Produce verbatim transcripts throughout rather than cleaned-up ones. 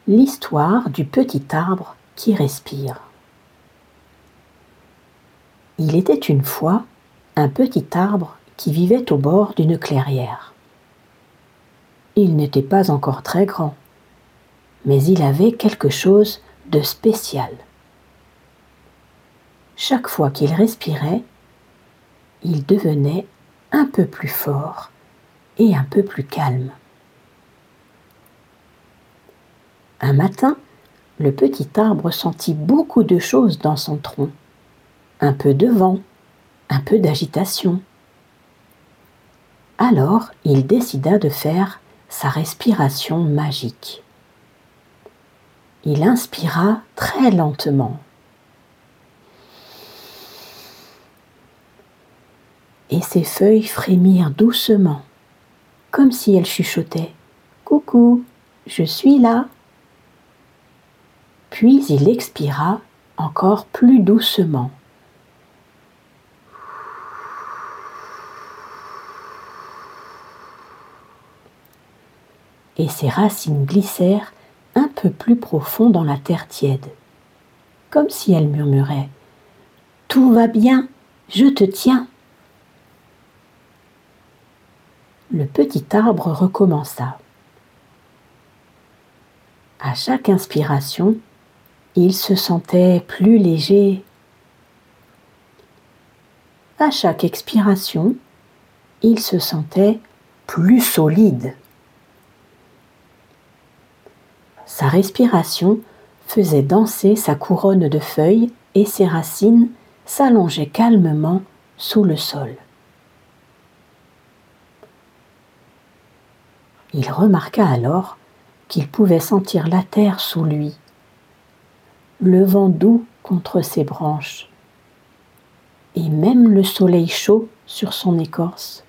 L'histoire du petit arbre qui respire. Il était une fois un petit arbre qui vivait au bord d'une clairière. Il n'était pas encore très grand, mais il avait quelque chose de spécial. Chaque fois qu'il respirait, il devenait un peu plus fort et un peu plus calme. Un matin, le petit arbre sentit beaucoup de choses dans son tronc. Un peu de vent, un peu d'agitation. Alors, il décida de faire sa respiration magique. Il inspira très lentement. Et ses feuilles frémirent doucement, comme si elles chuchotaient « Coucou, je suis là !» Puis il expira encore plus doucement. Et ses racines glissèrent un peu plus profond dans la terre tiède, comme si elles murmuraient « Tout va bien, je te tiens !» Le petit arbre recommença. À chaque inspiration, il se sentait plus léger. À chaque expiration, il se sentait plus solide. Sa respiration faisait danser sa couronne de feuilles et ses racines s'allongeaient calmement sous le sol. Il remarqua alors qu'il pouvait sentir la terre sous lui, le vent doux contre ses branches et même le soleil chaud sur son écorce.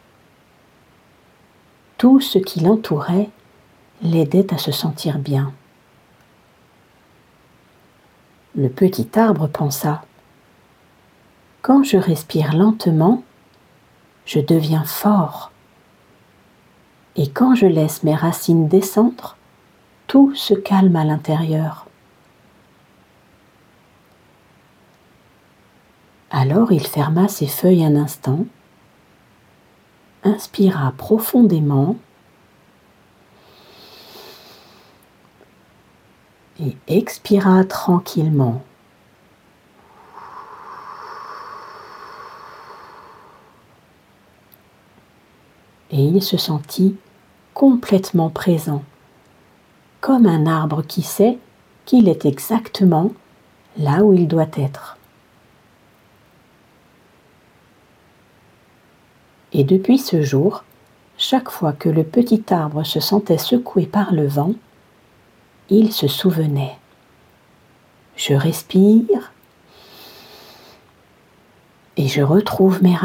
Tout ce qui l'entourait l'aidait à se sentir bien. Le petit arbre pensa « Quand je respire lentement, je deviens fort. Et quand je laisse mes racines descendre, tout se calme à l'intérieur. » Alors il ferma ses feuilles un instant, inspira profondément et expira tranquillement. Et il se sentit complètement présent, comme un arbre qui sait qu'il est exactement là où il doit être. Et depuis ce jour, chaque fois que le petit arbre se sentait secoué par le vent, il se souvenait « Je respire et je retrouve mes racines. »